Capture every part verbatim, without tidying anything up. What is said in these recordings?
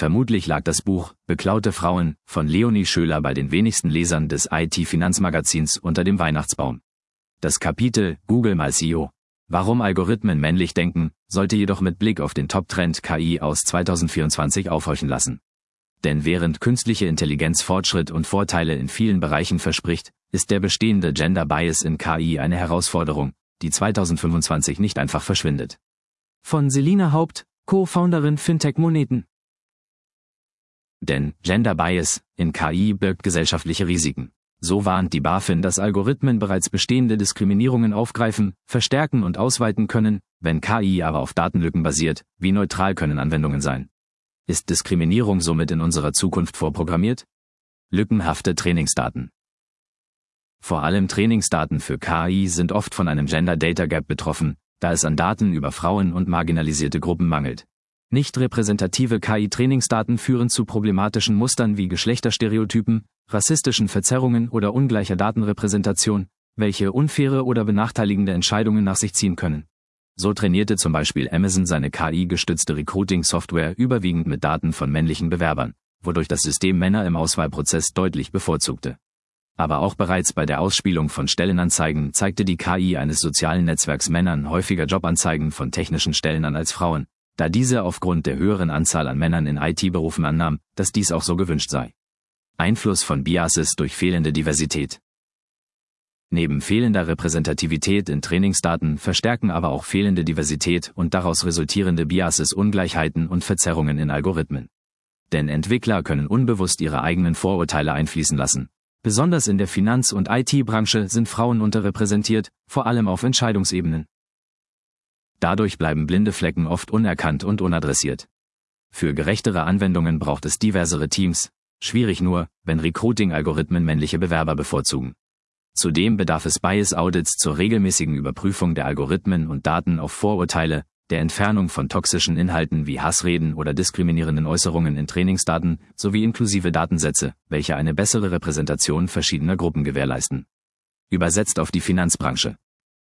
Vermutlich lag das Buch »Beklaute Frauen« von Leonie Schöler bei den wenigsten Lesern des I T-Finanzmagazins unter dem Weihnachtsbaum. Das Kapitel »Google mal C E O. Warum Algorithmen männlich denken« sollte jedoch mit Blick auf den Top-Trend K I aus zweitausendvierundzwanzig aufhorchen lassen. Denn während künstliche Intelligenz Fortschritt und Vorteile in vielen Bereichen verspricht, ist der bestehende Gender Bias in K I eine Herausforderung, die zweitausendfünfundzwanzig nicht einfach verschwindet. Von Selina Haupt, Co-Founderin Fintech Moneten. Denn Gender Bias in K I birgt gesellschaftliche Risiken. So warnt die BaFin, dass Algorithmen bereits bestehende Diskriminierungen aufgreifen, verstärken und ausweiten können, wenn K I aber auf Datenlücken basiert. Wie neutral können Anwendungen sein? Ist Diskriminierung somit in unserer Zukunft vorprogrammiert? Lückenhafte Trainingsdaten. Vor allem Trainingsdaten für K I sind oft von einem Gender Data Gap betroffen, da es an Daten über Frauen und marginalisierte Gruppen mangelt. Nicht repräsentative K I-Trainingsdaten führen zu problematischen Mustern wie Geschlechterstereotypen, rassistischen Verzerrungen oder ungleicher Datenrepräsentation, welche unfaire oder benachteiligende Entscheidungen nach sich ziehen können. So trainierte zum Beispiel Amazon seine K I-gestützte Recruiting-Software überwiegend mit Daten von männlichen Bewerbern, wodurch das System Männer im Auswahlprozess deutlich bevorzugte. Aber auch bereits bei der Ausspielung von Stellenanzeigen zeigte die K I eines sozialen Netzwerks Männern häufiger Jobanzeigen von technischen Stellen an als Frauen, da diese aufgrund der höheren Anzahl an Männern in I T-Berufen annahm, dass dies auch so gewünscht sei. Einfluss von Biases durch fehlende Diversität. Neben fehlender Repräsentativität in Trainingsdaten verstärken aber auch fehlende Diversität und daraus resultierende Biases Ungleichheiten und Verzerrungen in Algorithmen. Denn Entwickler können unbewusst ihre eigenen Vorurteile einfließen lassen. Besonders in der Finanz- und I T-Branche sind Frauen unterrepräsentiert, vor allem auf Entscheidungsebenen. Dadurch bleiben blinde Flecken oft unerkannt und unadressiert. Für gerechtere Anwendungen braucht es diversere Teams, schwierig nur, wenn Recruiting-Algorithmen männliche Bewerber bevorzugen. Zudem bedarf es Bias-Audits zur regelmäßigen Überprüfung der Algorithmen und Daten auf Vorurteile, der Entfernung von toxischen Inhalten wie Hassreden oder diskriminierenden Äußerungen in Trainingsdaten sowie inklusive Datensätze, welche eine bessere Repräsentation verschiedener Gruppen gewährleisten. Übersetzt auf die Finanzbranche.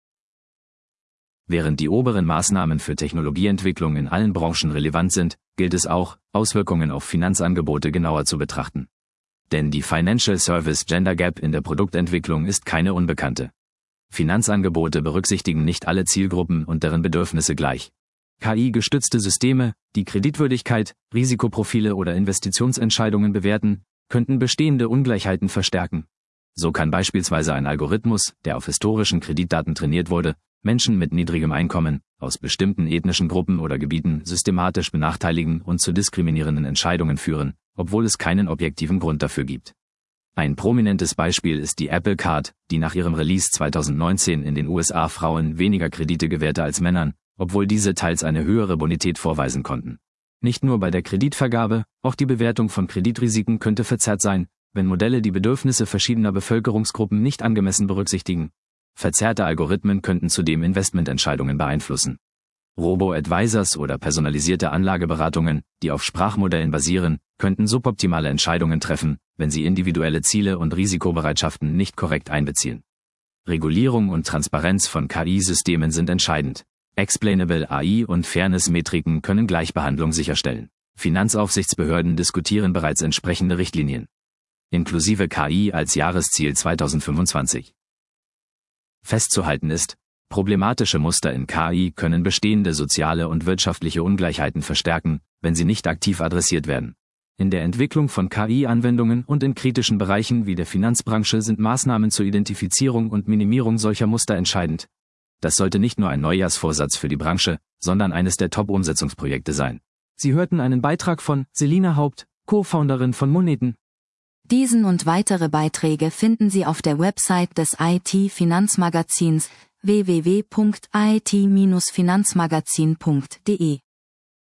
Während die oberen Maßnahmen für Technologieentwicklung in allen Branchen relevant sind, gilt es auch, Auswirkungen auf Finanzangebote genauer zu betrachten. Denn die Financial Service Gender Gap in der Produktentwicklung ist keine unbekannte. Finanzangebote berücksichtigen nicht alle Zielgruppen und deren Bedürfnisse gleich. K I-gestützte Systeme, die Kreditwürdigkeit, Risikoprofile oder Investitionsentscheidungen bewerten, könnten bestehende Ungleichheiten verstärken. So kann beispielsweise ein Algorithmus, der auf historischen Kreditdaten trainiert wurde, Menschen mit niedrigem Einkommen aus bestimmten ethnischen Gruppen oder Gebieten systematisch benachteiligen und zu diskriminierenden Entscheidungen führen, obwohl es keinen objektiven Grund dafür gibt. Ein prominentes Beispiel ist die Apple Card, die nach ihrem Release zweitausendneunzehn in den U S A Frauen weniger Kredite gewährte als Männern, obwohl diese teils eine höhere Bonität vorweisen konnten. Nicht nur bei der Kreditvergabe, auch die Bewertung von Kreditrisiken könnte verzerrt sein, wenn Modelle die Bedürfnisse verschiedener Bevölkerungsgruppen nicht angemessen berücksichtigen. Verzerrte Algorithmen könnten zudem Investmententscheidungen beeinflussen. Robo-Advisors oder personalisierte Anlageberatungen, die auf Sprachmodellen basieren, könnten suboptimale Entscheidungen treffen, wenn sie individuelle Ziele und Risikobereitschaften nicht korrekt einbeziehen. Regulierung und Transparenz von K I-Systemen sind entscheidend. Explainable A I und Fairness-Metriken können Gleichbehandlung sicherstellen. Finanzaufsichtsbehörden diskutieren bereits entsprechende Richtlinien. Inklusive K I als Jahresziel zweitausendfünfundzwanzig. Festzuhalten ist, problematische Muster in K I können bestehende soziale und wirtschaftliche Ungleichheiten verstärken, wenn sie nicht aktiv adressiert werden. In der Entwicklung von K I-Anwendungen und in kritischen Bereichen wie der Finanzbranche sind Maßnahmen zur Identifizierung und Minimierung solcher Muster entscheidend. Das sollte nicht nur ein Neujahrsvorsatz für die Branche, sondern eines der Top-Umsetzungsprojekte sein. Sie hörten einen Beitrag von Selina Haupt, Co-Founderin von Moneten. Diesen und weitere Beiträge finden Sie auf der Website des I T-Finanzmagazins w w w punkt i t Bindestrich finanzmagazin punkt d e.